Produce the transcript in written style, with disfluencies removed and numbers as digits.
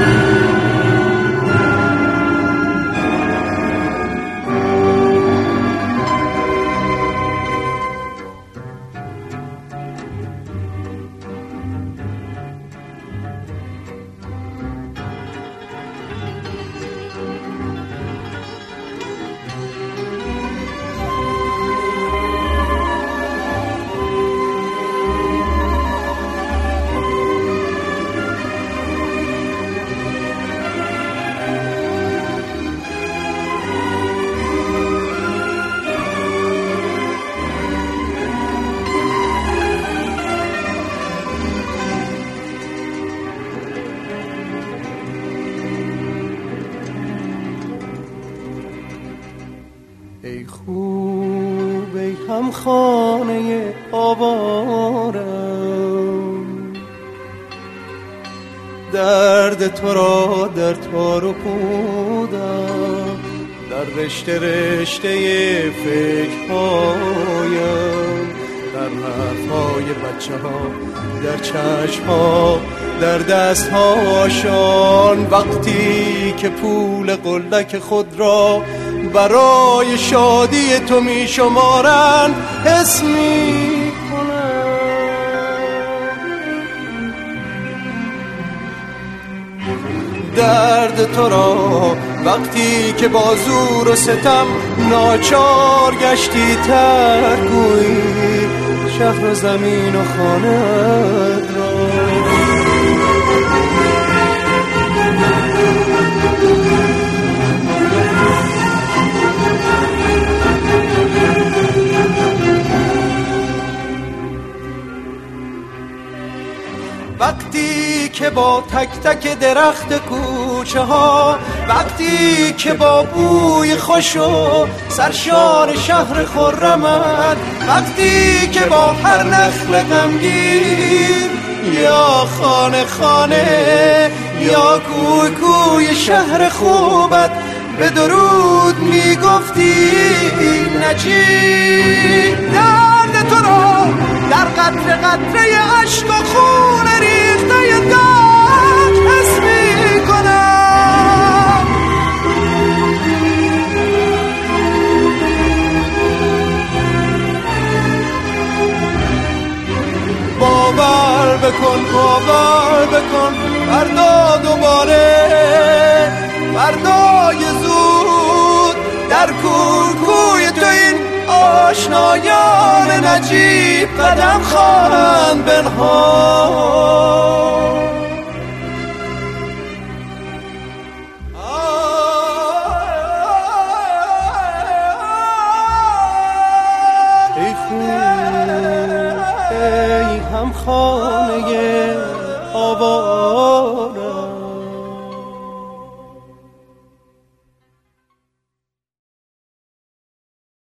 ای خوب ای هم خانه آوارم، درد تو را در تار و پودم، در رشته رشته فکرهایم، در حرفهای بچه ها، در چشم ها، در دست هاشان. وقتی که پول قلدک خود را برای شادی تو می شمارند حس می کنم درد تو را. وقتی که با زور و ستم ناچار گشتی ترگویی شهر و زمین و خانه را. وقتی که با تک تک درخت کوچه ها، وقتی که با بوی خوش و سرشار شهر خرمت، وقتی که با هر نخل غمگین یا خانه خانه یا کوی کوی شهر خوبت به درود میگفتی نجیب. درد تو را در قطره قطره عشق و خون ریخته داد حس میکنم. باور بکن باور بکن فردا دوباره، فردای زود در کوی تو این آشنایان نجیب قدم خواهند بنهاد. ای خون ای هم خانه آواز